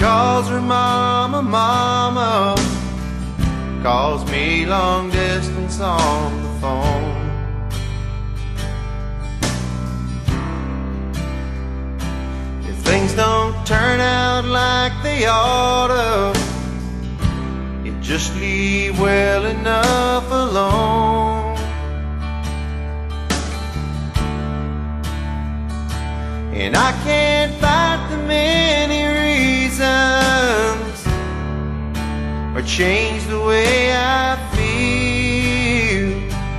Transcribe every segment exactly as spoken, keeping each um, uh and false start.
calls her mama, mama, calls me long distance on the phone. If things don't turn out like they oughta, you just leave well enough alone. And I can't fight the many reasons or change the way I feel.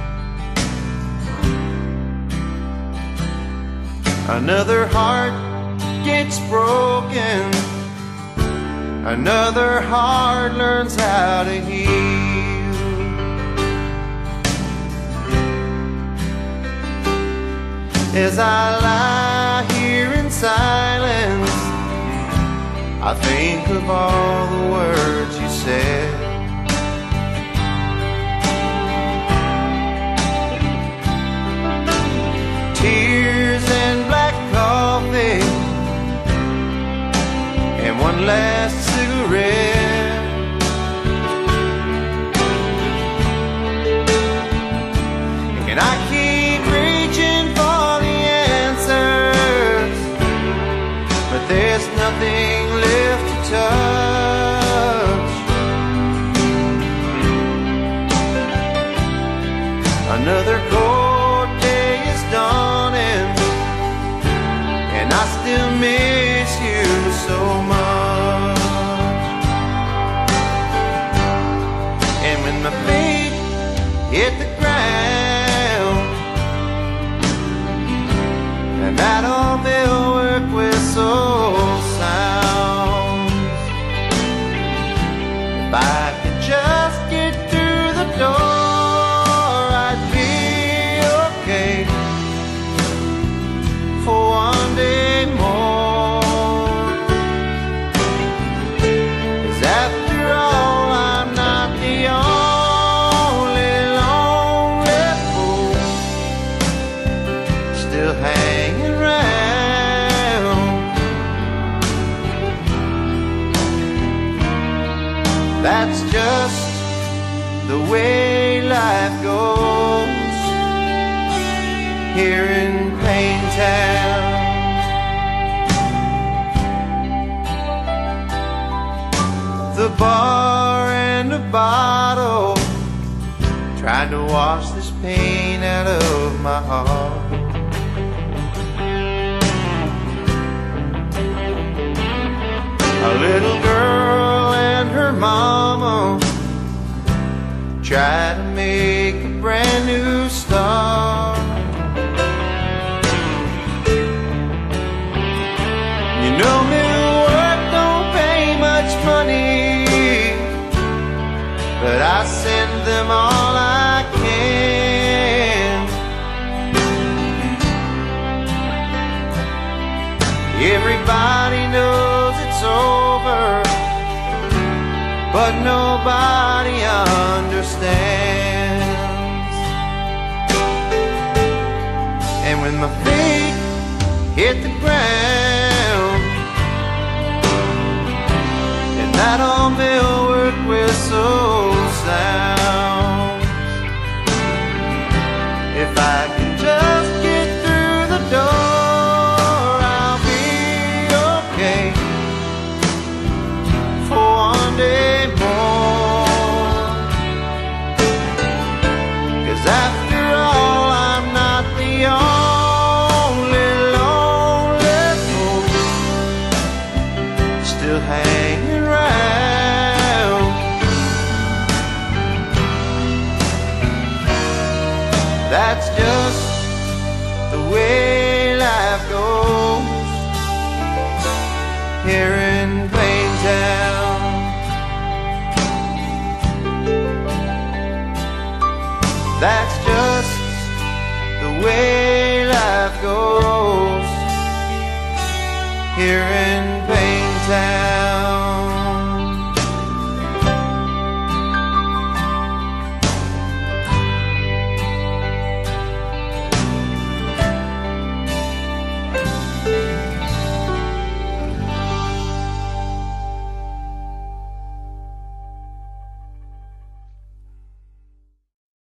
Another heart gets broken, another heart learns how to heal. As I lie here in silence, I think of all the words you said. Tears and black coffee and one last cigarette. And I keep reaching for the answers, but there's nothing left to touch. Another cold day is dawning, and I still miss you so much. And when my feet hit the ground and that old millwork whistle sounds, if I could just get through the door, I'd be okay for one day more. 'Cause after all, I'm not the only lonely fool still hanging around. That's just the way life goes here in Paintown. The bar and a bottle trying to wash this pain out of my heart. A little girl and her mama try to make a brand new start. You know, new work don't pay much money, but I send them all I can. Everybody knows it's over, but nobody understands. And when my feet hit the ground and that old millwork whistle sounds, if I can just get through the door, I'll be okay for one day more. 'Cause after all, I'm not the only lonely fool still hanging around. That's just the way life goes here in Paintown. That's just the way life goes here in